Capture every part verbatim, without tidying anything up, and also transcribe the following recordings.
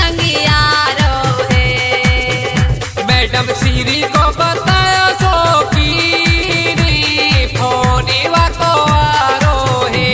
संगियारो है। मैडम सीरी को बताया सोकीरी फोनी वाको आरो है।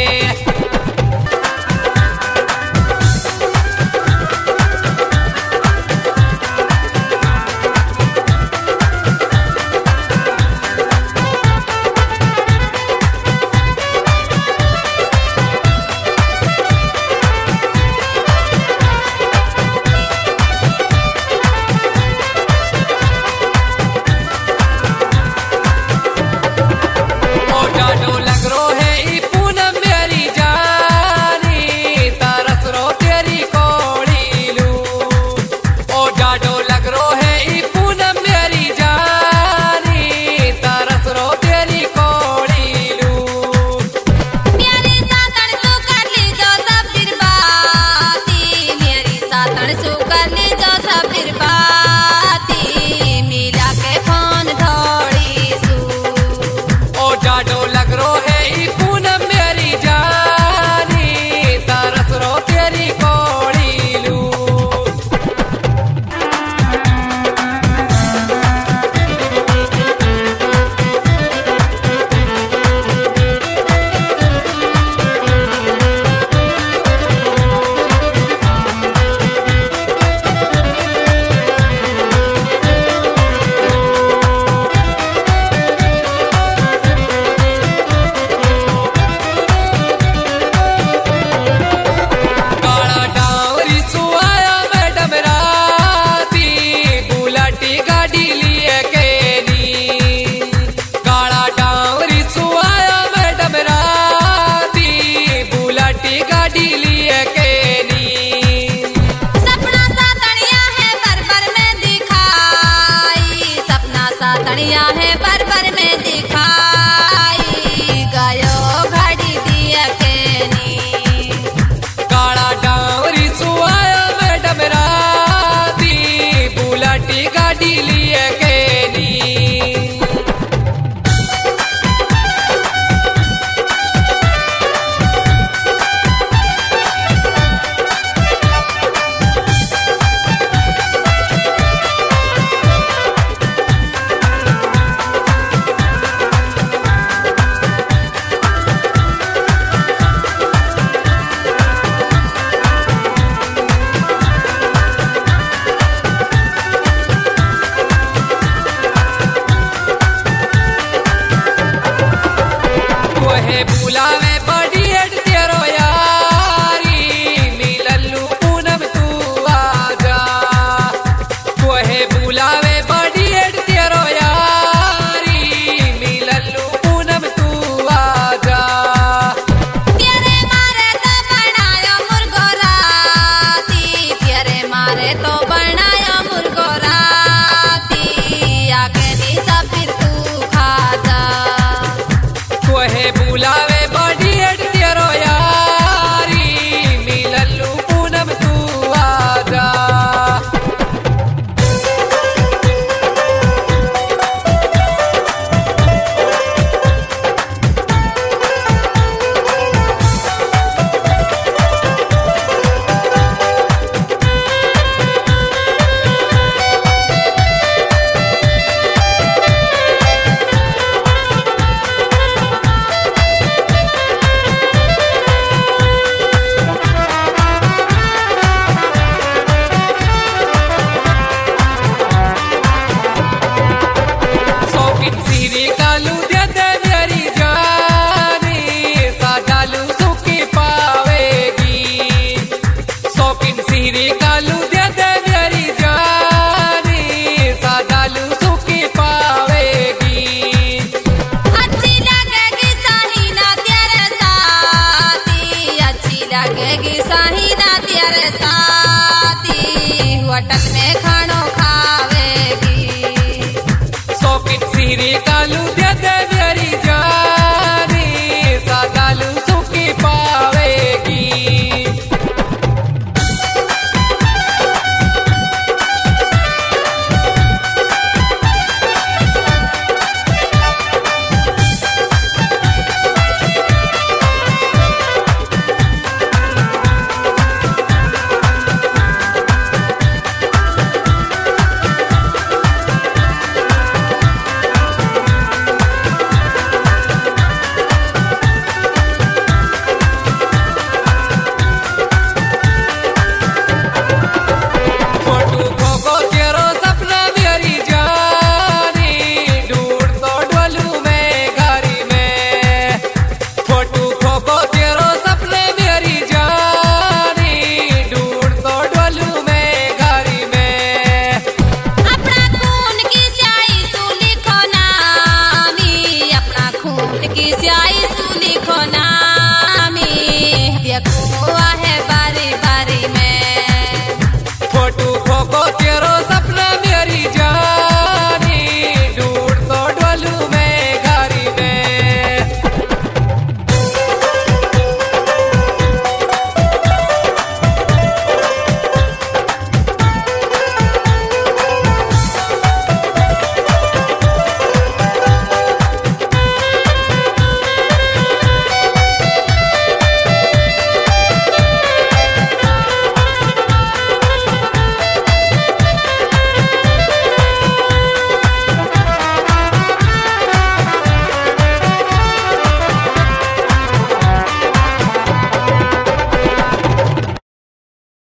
तड़िया है पर पर में दिखाई गयो घड़ी दिया केनी। काला डावरी सुआया मैडम राती बुलाटी गाड़ी लिए केनी। बुलावे बड़ी एड तेरो यारी मिललू पूनम तू आजा। तोहे बुलावे बड़ी एड तेरो यारी मिललू पूनम तू आजा। तेरे मारे तो बनायो मुर्गो राती तेरे मारे तो बनायो मुर्गो राती आके नी सब फिर तू खा जा। तोहे बुलावे बड़ी एड तेरो यारी मिललू पूनम तू आजा। लगेगी साही ना तेरे साथी होटल में